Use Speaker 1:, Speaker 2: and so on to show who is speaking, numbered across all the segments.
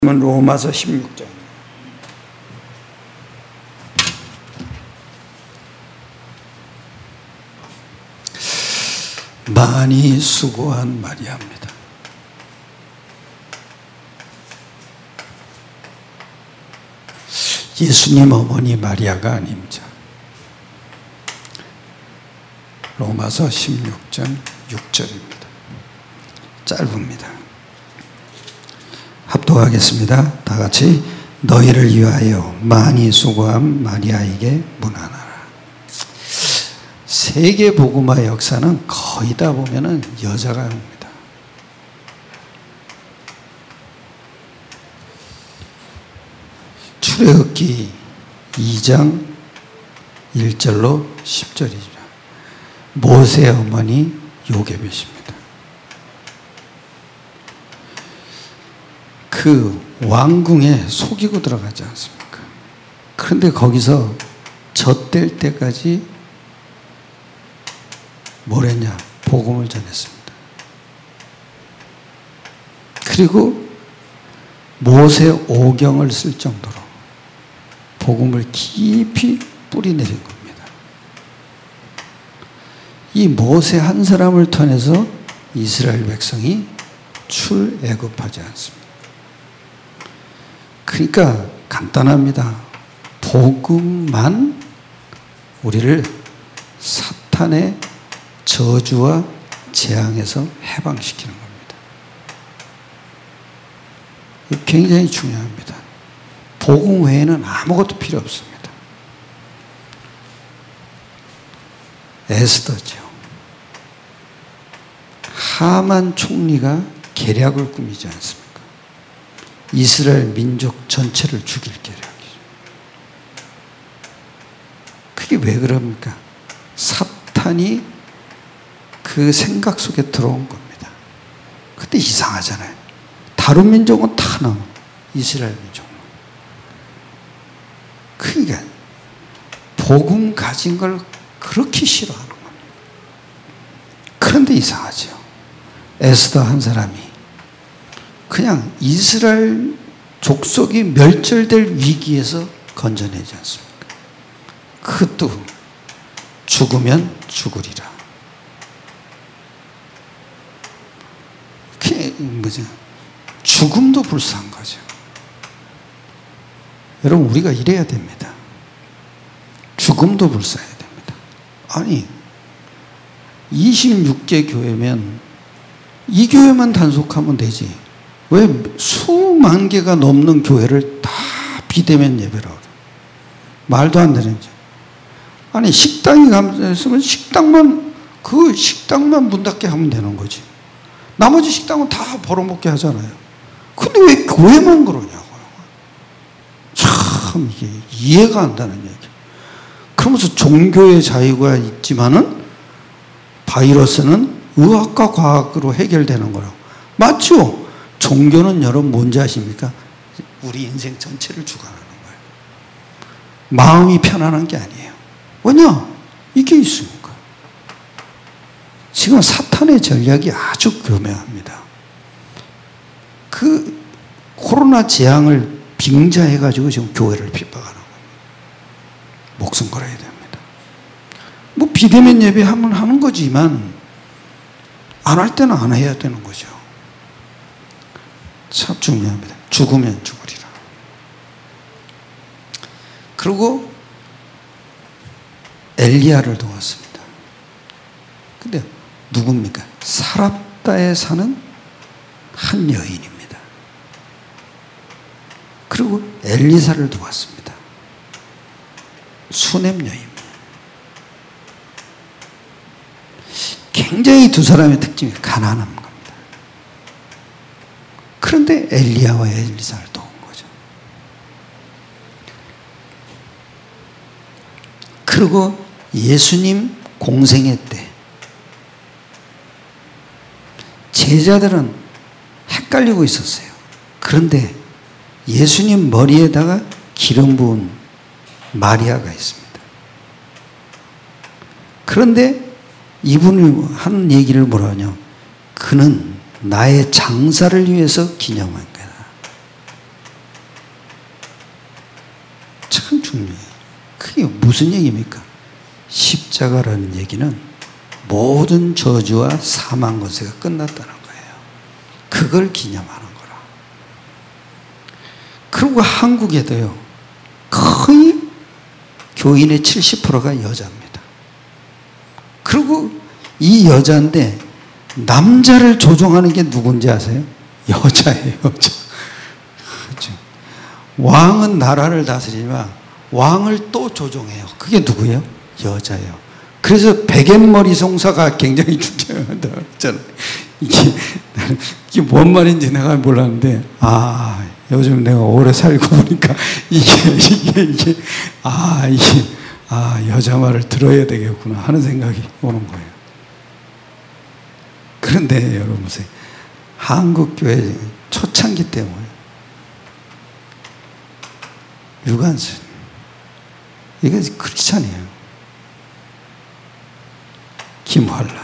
Speaker 1: 로마서 16장. 많이 수고한 마리아입니다. 예수님 어머니 마리아가 아닙니다. 로마서 16장 6절입니다. 짧습니다. 합독하겠습니다. 다 같이. 너희를 위하여 많이 수고한 마리아에게 문안하라. 세계 복음화 역사는 거의 다 보면은 여자가 옵니다. 출애굽기 2장 1절로 10절이죠. 모세 어머니 요게벳입니다. 그 왕궁에 속이고 들어가지 않습니까? 그런데 거기서 젖될 때까지 뭘 했냐? 복음을 전했습니다. 그리고 모세 오경을 쓸 정도로 복음을 깊이 뿌리내린 겁니다. 이 모세 한 사람을 통해서 이스라엘 백성이 출애굽하지 않습니다. 그러니까 간단합니다. 복음만 우리를 사탄의 저주와 재앙에서 해방시키는 겁니다. 굉장히 중요합니다. 복음 외에는 아무것도 필요 없습니다. 에스더죠. 하만 총리가 계략을 꾸미지 않습니까? 이스라엘 민족 전체를 죽일 계략이죠. 그게 왜 그럽니까? 사탄이 그 생각 속에 들어온 겁니다. 근데 이상하잖아요. 다른 민족은 다 나와. 이스라엘 민족은. 그러니까 복음 가진 걸 그렇게 싫어하는 겁니다. 그런데 이상하죠. 에스더 한 사람이 그냥 이스라엘 족속이 멸절될 위기에서 건져내지 않습니까? 그것도 죽으면 죽으리라. 그게 뭐죠? 죽음도 불쌍한 거죠. 여러분, 우리가 이래야 됩니다. 죽음도 불쌍해야 됩니다. 아니, 26개 교회면 이 교회만 단속하면 되지. 왜 수만 개가 넘는 교회를 다 비대면 예배라고 그래요? 말도 안 되는 거죠. 아니, 식당이 감사했으면 그 식당만 문 닫게 하면 되는 거지. 나머지 식당은 다 벌어먹게 하잖아요. 근데 왜 교회만 그러냐고요. 참 이게 이해가 안 되는 얘기. 그러면서 종교의 자유가 있지만은 바이러스는 의학과 과학으로 해결되는 거라고. 맞죠? 종교는 여러분 뭔지 아십니까? 우리 인생 전체를 주관하는 거예요. 마음이 편안한 게 아니에요. 왜냐? 이게 있으니까. 지금 사탄의 전략이 아주 교묘합니다. 그 코로나 재앙을 빙자해가지고 지금 교회를 핍박하는 거예요. 목숨 걸어야 됩니다. 뭐 비대면 예배하면 하는 거지만 안 할 때는 안 해야 되는 거죠. 참 중요합니다. 죽으면 죽으리라. 그리고 엘리야를 도왔습니다. 근데 누굽니까? 사랍다에 사는 한 여인입니다. 그리고 엘리사를 도왔습니다. 수넴 여인입니다. 굉장히 두 사람의 특징이 가난한 겁니다. 그런데 엘리야와 엘리사를 도운 거죠. 그리고 예수님 공생애 때 제자들은 헷갈리고 있었어요. 그런데 예수님 머리에다가 기름 부은 마리아가 있습니다. 그런데 이분이 하는 얘기를 뭐라 하냐? 그는 나의 장사를 위해서 기념한 거다. 중요해요. 그게 무슨 얘기입니까? 십자가라는 얘기는 모든 저주와 사망 권세가 끝났다는 거예요. 그걸 기념하는 거라. 그리고 한국에도요, 거의 교인의 70%가 여자입니다. 그리고 이 여자인데 남자를 조종하는 게 누군지 아세요? 여자예요, 여자. 왕은 나라를 다스리지만 왕을 또 조종해요. 그게 누구예요? 여자예요. 그래서 베갯머리 송사가 굉장히 중요하다 했잖아요. 이게 뭔 말인지 내가 몰랐는데, 요즘 내가 오래 살고 보니까 이게 여자 말을 들어야 되겠구나 하는 생각이 오는 거예요. 그런데 여러분 보세요. 한국 교회 초창기 때문에 유관순, 이게 크리스찬이에요. 김환란,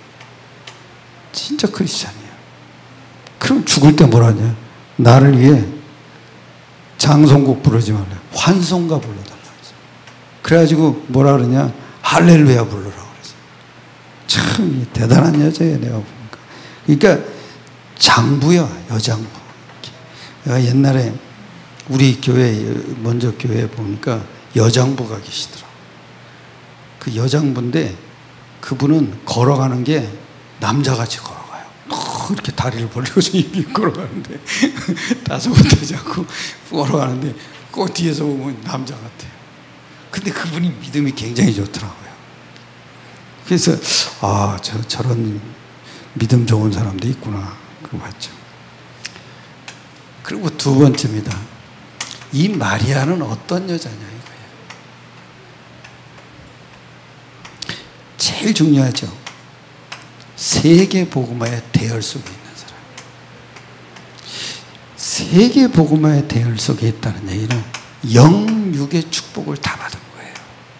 Speaker 1: 진짜 크리스찬이에요. 그럼 죽을 때 뭐라 하냐? 나를 위해 장송곡 부르지 말라, 환송가 불러달라. 그래가지고 뭐라 그러냐? 할렐루야 불러라 그랬어요. 참 대단한 여자예요, 내가 보니까. 그러니까 장부야, 여장부. 내가 옛날에 우리 교회, 먼저 교회에 보니까 여장부가 계시더라고요. 그 여장부인데 그분은 걸어가는 게 남자같이 걸어가요. 이렇게 다리를 벌리고서 이렇게 걸어가는데 다소곳하지 않고 걸어가는데 그 뒤에서 보면 남자 같아요. 근데 그분이 믿음이 굉장히 좋더라고요. 그래서 저런 믿음 좋은 사람도 있구나 그거 봤죠. 그리고 두 번째입니다. 이 마리아는 어떤 여자냐 이거예요. 제일 중요하죠. 세계 복음화의 대열 속에 있는 사람. 세계 복음화의 대열 속에 있다는 얘기는 영육의 축복을 다 받은 거예요.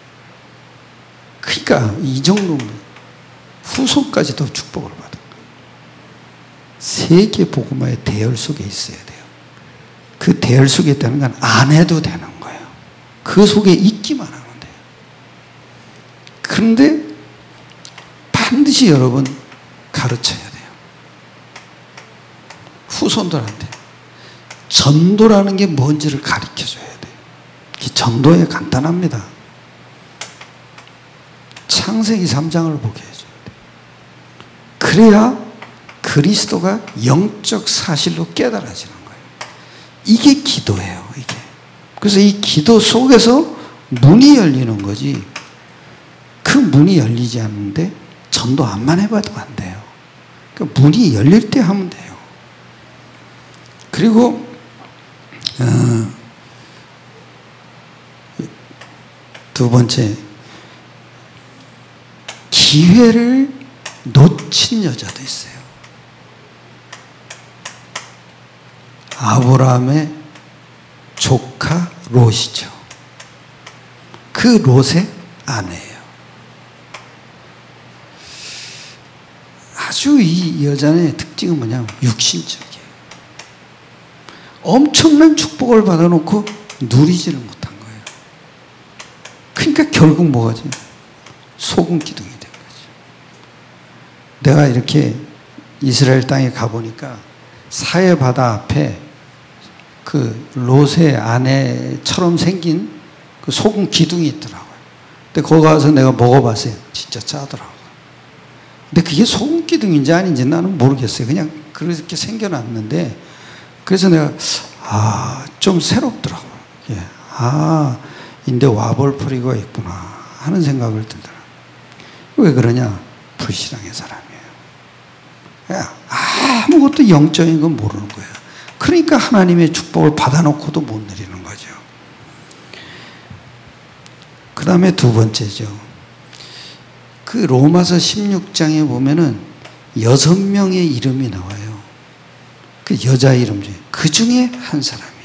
Speaker 1: 그러니까 이 정도면 후손까지도 축복을 받은 거예요. 세계 복음화의 대열 속에 있어야 돼요. 그 대열 속에 있다는 건 안 해도 되는 거예요. 그 속에 있기만 하면 돼요. 그런데 반드시 여러분 가르쳐야 돼요. 후손들한테 전도라는 게 뭔지를 가르쳐줘야 돼요. 이 전도에 간단합니다. 창세기 3장을 보게 해줘야 돼요. 그래야 그리스도가 영적 사실로 깨달아지는 거예요. 이게 기도예요, 이게. 그래서 이 기도 속에서 문이 열리는 거지, 그 문이 열리지 않는데 전도 안만 해봐도 안 돼요. 그러니까 문이 열릴 때 하면 돼요. 그리고 두 번째, 기회를 놓친 여자도 있어요. 아브라함의 조카 롯이죠. 그 롯의 아내예요. 아주 이 여자의 특징은 뭐냐면 육신적이에요. 엄청난 축복을 받아놓고 누리지를 못한 거예요. 그러니까 결국 뭐가지? 소금 기둥이 된 거죠. 내가 이렇게 이스라엘 땅에 가보니까 사해 바다 앞에 그 롯의 아내처럼 생긴 그 소금 기둥이 있더라고요. 근데 거기 가서 내가 먹어봤어요. 진짜 짜더라고요. 근데 그게 소금 기둥인지 아닌지 나는 모르겠어요. 그냥 그렇게 생겨났는데, 그래서 내가 좀 새롭더라고요. 예. 인데 와볼거리가 있구나 하는 생각을 들더라고요. 왜 그러냐? 불신앙의 사람이에요. 아무것도 영적인 건 모르는 거예요. 그러니까 하나님의 축복을 받아놓고도 못 누리는 거죠. 그 다음에 두 번째죠. 그 로마서 16장에 보면은 6명의 이름이 나와요. 그 여자 이름 중에, 그 중에 한 사람이에요.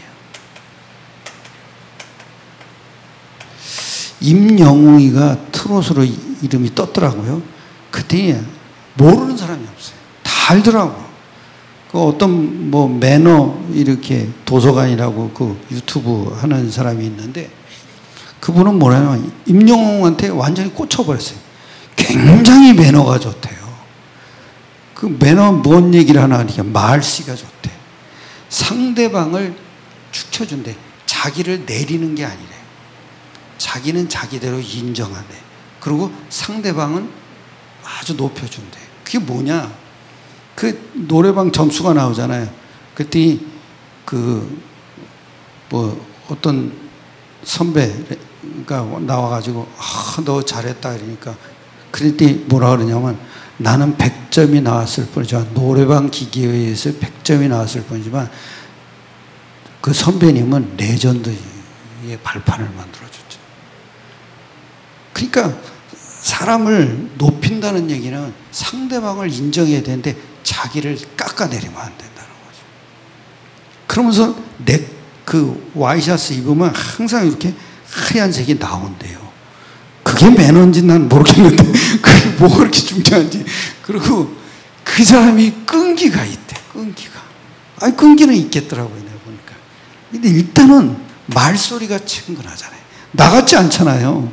Speaker 1: 임영웅이가 트롯으로 이름이 떴더라고요. 그때 모르는 사람이 없어요. 다 알더라고요. 그 어떤 매너 이렇게 도서관이라고 그 유튜브 하는 사람이 있는데 그분은 뭐냐면 임영웅한테 완전히 꽂혀버렸어요. 굉장히 매너가 좋대요. 그 매너 뭔 얘기를 하나 하니까 말씨가 좋대. 상대방을 축혀준대. 자기를 내리는 게 아니래. 자기는 자기대로 인정하네. 그리고 상대방은 아주 높여준대. 그게 뭐냐? 그 노래방 점수가 나오잖아요. 그랬더니 어떤 선배가 나와가지고 너 잘했다 그러니까 그랬더니 뭐라 그러냐면 나는 100점이 나왔을 뿐이지만 노래방 기계에 의해서 100점이 나왔을 뿐이지만 그 선배님은 레전드의 발판을 만들어줬죠. 그러니까 사람을 높인다는 얘기는 상대방을 인정해야 되는데 자기를 깎아내리면 안 된다는 거죠. 그러면서 그 와이셔츠 입으면 항상 이렇게 하얀색이 나온대요. 그게 매너인지 난 모르겠는데 그게 뭐가 그렇게 중요한지. 그리고 그 사람이 끈기가 있대. 끈기는 있겠더라고요. 내가 보니까. 근데 일단은 말소리가 친근하잖아요. 나같지 않잖아요.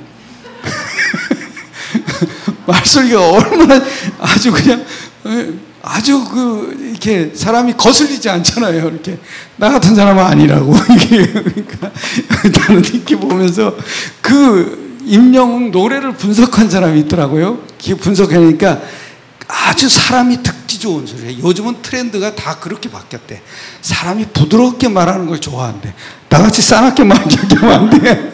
Speaker 1: 말소리가 얼마나 아주 그냥 아주 이렇게 사람이 거슬리지 않잖아요. 이렇게 나 같은 사람은 아니라고. 이게 그러니까 나는 이렇게 보면서 그 임영웅 노래를 분석한 사람이 있더라고요. 분석하니까 아주 사람이 듣기 좋은 소리예요. 요즘은 트렌드가 다 그렇게 바뀌었대. 사람이 부드럽게 말하는 걸 좋아한대. 나같이 싸납게 말하면 안 돼.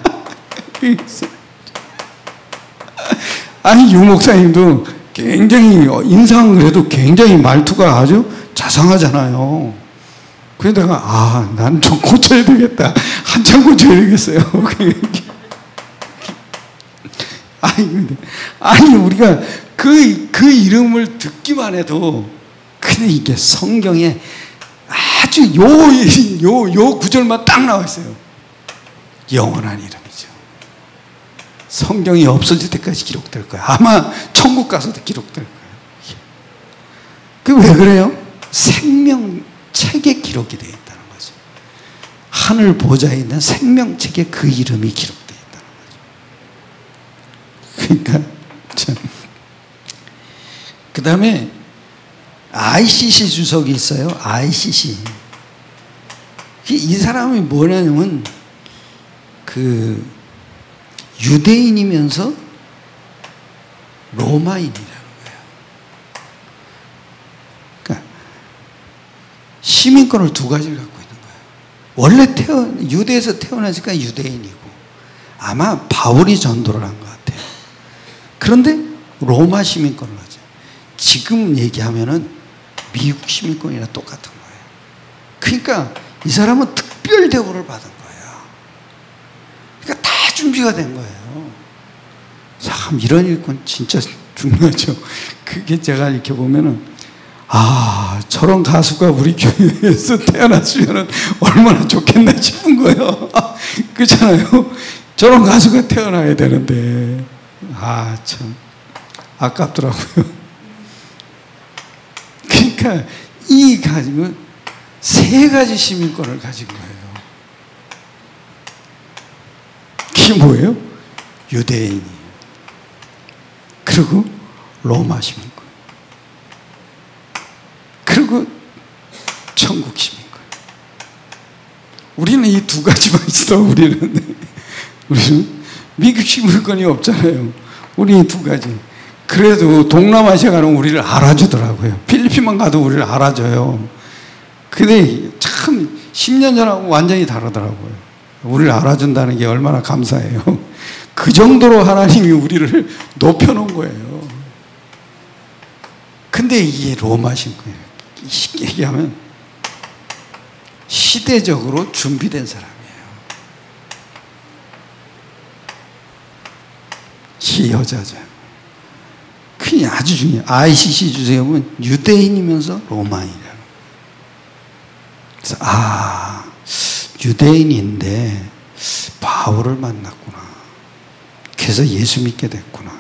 Speaker 1: 아니 유 목사님도 굉장히 인상을 해도 굉장히 말투가 아주 자상하잖아요. 그래서 내가 난 좀 고쳐야 되겠다. 한참 고쳐야 되겠어요. 아니 우리가 그 이름을 듣기만 해도 근데 이게 성경에 아주 요 구절만 딱 나와 있어요. 영원한 이름이죠. 성경이 없어질 때까지 기록될 거야. 아마 천국 가서도 기록될 거예요. 그 왜 그래요? 생명책에 기록이 되어 있다는 거죠. 하늘 보좌에 있는 생명책에 그 이름이 기록되어 있다는 거죠. 그러니까 그 다음에 ICC 주석이 있어요. ICC. 이 사람이 뭐냐면 유대인이면서 로마인이라는 거예요. 그러니까 시민권을 두 가지를 갖고 있는 거예요. 원래 유대에서 태어나니까 유대인이고 아마 바울이 전도를 한 것 같아요. 그런데 로마 시민권을 가져요. 지금 얘기하면은 미국 시민권이랑 똑같은 거예요. 그러니까 이 사람은 특별 대우를 받은 거예요. 그러니까 다 준비가 된 거예요. 참 이런 일꾼 진짜 중요하죠. 그게 제가 이렇게 보면은 저런 가수가 우리 교회에서 태어났으면 얼마나 좋겠나 싶은 거예요. 그렇잖아요. 저런 가수가 태어나야 되는데 참 아깝더라고요. 그러니까 이 가지고 세 가지 시민권을 가진 거예요. 그게 뭐예요? 유대인이, 그리고 로마 시민권, 그리고 천국 시민권. 우리는 이 두 가지만 있어. 우리는 미국 시민권이 없잖아요. 우리 이 두 가지. 그래도 동남아시아 가는 우리를 알아주더라고요. 필리핀만 가도 우리를 알아줘요. 근데 참 10년 전하고 완전히 다르더라고요. 우리를 알아준다는 게 얼마나 감사해요. 그 정도로 하나님이 우리를 높여놓은 거예요. 근데 이게 로마 신권이에요. 쉽게 얘기하면 시대적으로 준비된 사람이에요. 이 여자죠. 그게 아주 중요해요. ICC 주제에 보면 유대인이면서 로마인이라는. 그래서 유대인인데 바울을 만났구나. 그래서 예수 믿게 됐구나.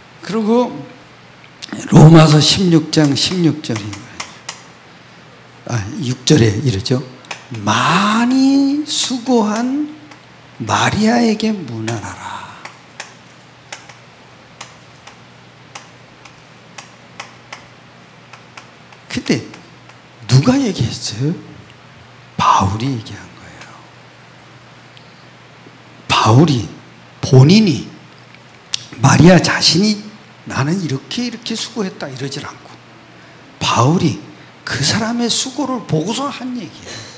Speaker 1: 그리고 로마서 16장 16절인 거예요. 6절에 이러죠. 많이 수고한 마리아에게 문안하라. 근데 누가 얘기했어요? 바울이 얘기한 거예요. 바울이 본인이 마리아 자신이 나는 이렇게 수고했다 이러질 않고 바울이 그 사람의 수고를 보고서 한 얘기예요.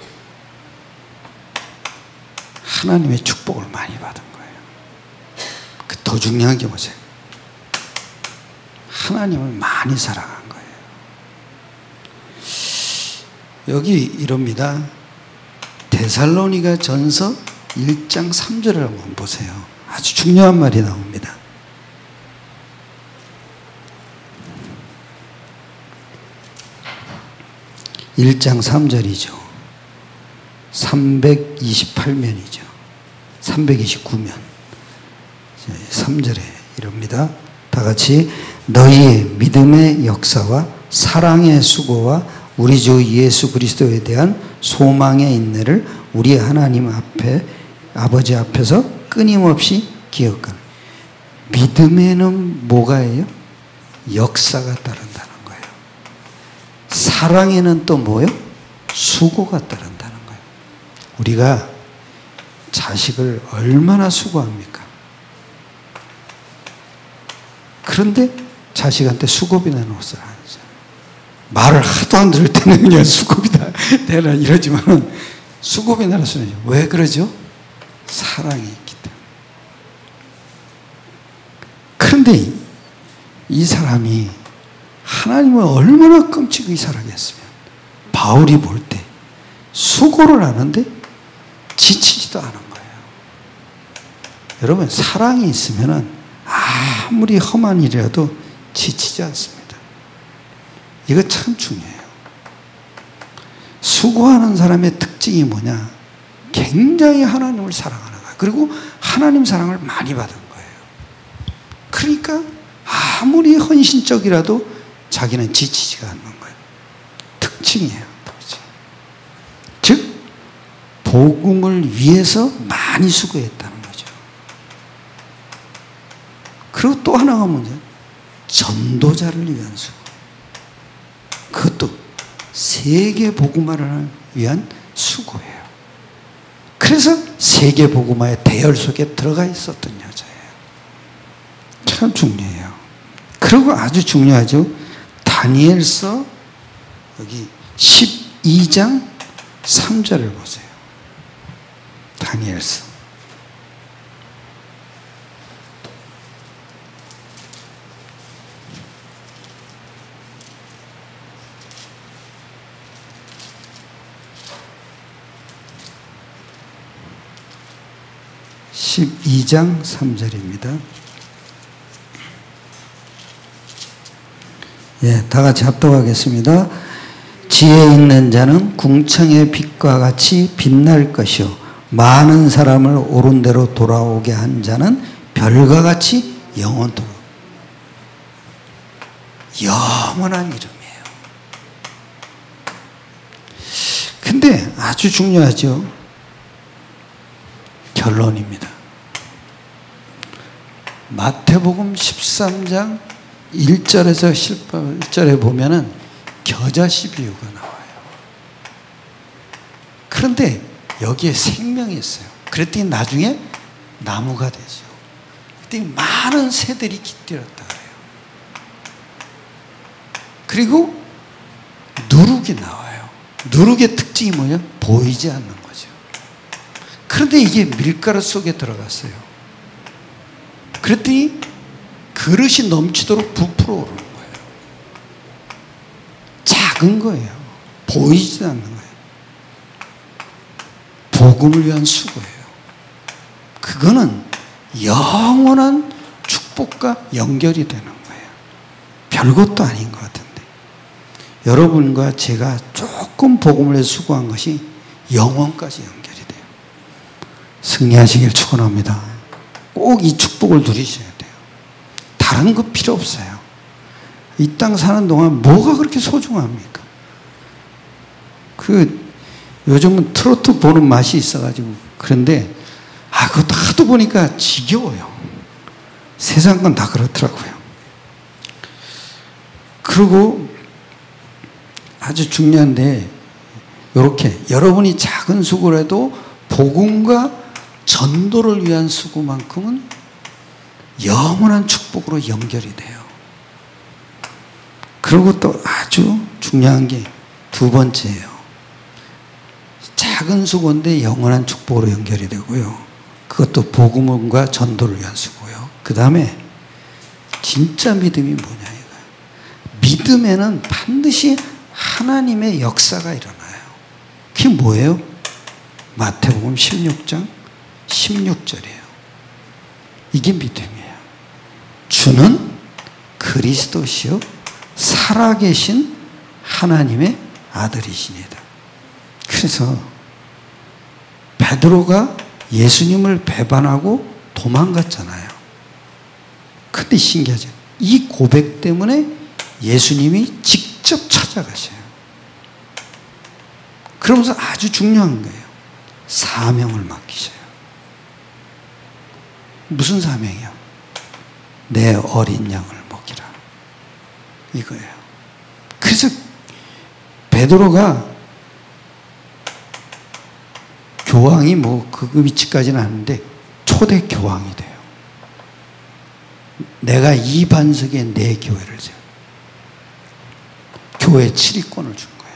Speaker 1: 하나님의 축복을 많이 받은 거예요. 더 중요한 게 뭐세요? 하나님을 많이 사랑한 거예요. 여기 이럽니다. 데살로니가 전서 1장 3절을 한번 보세요. 아주 중요한 말이 나옵니다. 1장 3절이죠. 328면이죠. 329면. 3절에 이럽니다. 다 같이 너희의 믿음의 역사와 사랑의 수고와 우리 주 예수 그리스도에 대한 소망의 인내를 우리 하나님 앞에 아버지 앞에서 끊임없이 기억하는. 믿음에는 뭐가 해요? 역사가 따른다는 거예요. 사랑에는 또 뭐예요? 수고가 따른다는 거예요. 우리가 자식을 얼마나 수고합니까? 그런데 자식한테 수고비나 놓으라 하죠. 말을 하도 안 들을 때는 그냥 수고비다 내라 이러지만은 수고비 내라 쓰죠. 왜 그러죠? 사랑이 있기 때문에. 그런데 이 사람이 하나님을 얼마나 끔찍하게 사랑했으면 바울이 볼 때 수고를 하는데 지치지도 않은 거예요. 여러분 사랑이 있으면 아무리 험한 일이라도 지치지 않습니다. 이거 참 중요해요. 수고하는 사람의 특징이 뭐냐? 굉장히 하나님을 사랑하는 거예요. 그리고 하나님 사랑을 많이 받은 거예요. 그러니까 아무리 헌신적이라도 자기는 지치지가 않는 거예요. 특징이에요. 특징. 즉 복음을 위해서 많이 수고했다는 거죠. 그리고 또 하나가 뭐냐? 전도자를 위한 수고. 그것도 세계 복음화를 위한 수고예요. 그래서 세계 복음화의 대열 속에 들어가 있었던 여자예요. 참 중요해요. 그리고 아주 중요하죠. 다니엘서 여기 12장 3절을 보세요. 다니엘서 12장 3절입니다. 예, 다 같이 합독하겠습니다. 지혜 있는 자는 궁창의 빛과 같이 빛날 것이요 많은 사람을 옳은 대로 돌아오게 한 자는 별과 같이 영원토록. 영원한 이름이에요. 근데 아주 중요하죠. 결론입니다. 마태복음 13장 1절에서 11절에 보면은 겨자씨 비유가 나와요. 그런데 여기에 생명이 있어요. 그랬더니 나중에 나무가 되죠. 그랬더니 많은 새들이 깃들었다 그래요. 그리고 누룩이 나와요. 누룩의 특징이 뭐냐? 보이지 않는 거죠. 그런데 이게 밀가루 속에 들어갔어요. 그랬더니 그릇이 넘치도록 부풀어 오르는 거예요. 작은 거예요. 보이지 않는 거예요. 복음을 위한 수고예요. 그거는 영원한 축복과 연결이 되는 거예요. 별것도 아닌 것 같은데 여러분과 제가 조금 복음을 위해 수고한 것이 영원까지 연결이 돼요. 승리하시길 축원합니다. 꼭 이 축복을 누리셔야 돼요. 다른 거 필요 없어요. 이 땅 사는 동안 뭐가 그렇게 소중합니까? 요즘은 트로트 보는 맛이 있어가지고 그런데 그것도 하도 보니까 지겨워요. 세상 건 다 그렇더라고요. 그리고 아주 중요한데 이렇게 여러분이 작은 수고를 해도 복음과 전도를 위한 수고만큼은 영원한 축복으로 연결이 돼요. 그리고 또 아주 중요한 게 두 번째예요. 작은 수고인데 영원한 축복으로 연결이 되고요. 그것도 복음과 전도를 위한 수고요. 그 다음에 진짜 믿음이 뭐냐 이거예요. 믿음에는 반드시 하나님의 역사가 일어나요. 그게 뭐예요? 마태복음 16장 16절이에요. 이게 믿음이에요. 주는 그리스도시요 살아계신 하나님의 아들이시니다. 그래서 베드로가 예수님을 배반하고 도망갔잖아요. 근데 신기하죠. 이 고백 때문에 예수님이 직접 찾아가셔요. 그러면서 아주 중요한 거예요. 사명을 맡기셔요. 무슨 사명이요? 내 어린 양을 먹이라. 이거예요. 그래서 베드로가 교황이 그 위치까지는 아닌데 초대 교황이 돼요. 내가 이 반석에 내 교회를 세워. 교회 7위권을 준 거예요.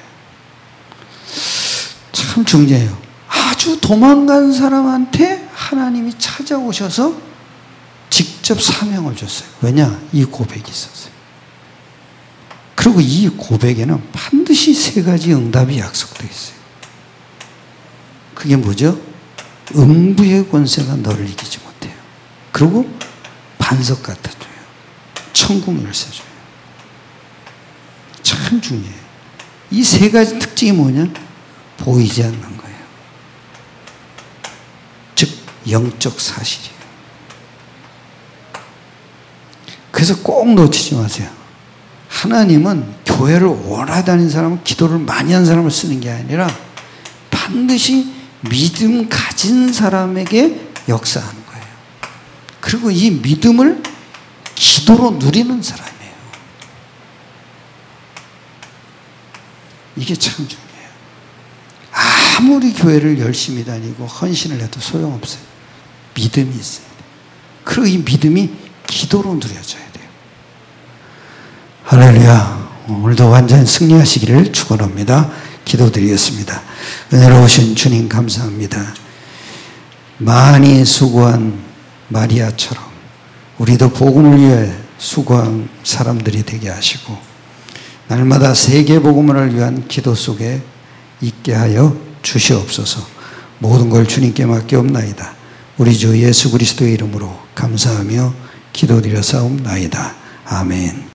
Speaker 1: 참 중요해요. 아주 도망간 사람한테 하나님이 찾아오셔서 직접 사명을 줬어요. 왜냐? 이 고백이 있었어요. 그리고 이 고백에는 반드시 세 가지 응답이 약속되어 있어요. 그게 뭐죠? 음부의 권세가 너를 이기지 못해요. 그리고 반석 갖다줘요. 천국 열쇠 줘요. 참 중요해요. 이 세 가지 특징이 뭐냐? 보이지 않는 거예요. 즉 영적 사실이에요. 그래서 꼭 놓치지 마세요. 하나님은 교회를 오래 다닌 사람은 기도를 많이 한 사람을 쓰는 게 아니라 반드시 믿음 가진 사람에게 역사하는 거예요. 그리고 이 믿음을 기도로 누리는 사람이에요. 이게 참 중요해요. 아무리 교회를 열심히 다니고 헌신을 해도 소용없어요. 믿음이 있어요. 그리고 이 믿음이 기도로 누려져야 돼요. 할렐루야. 오늘도 완전히 승리하시기를 축원합니다. 기도드리겠습니다. 은혜로우신 주님 감사합니다. 많이 수고한 마리아처럼 우리도 복음을 위해 수고한 사람들이 되게 하시고 날마다 세계 복음을 위한 기도 속에 있게 하여 주시옵소서. 모든 걸 주님께 맡기옵나이다. 우리 주 예수 그리스도의 이름으로 감사하며 기도드려 싸움나이다. 아멘.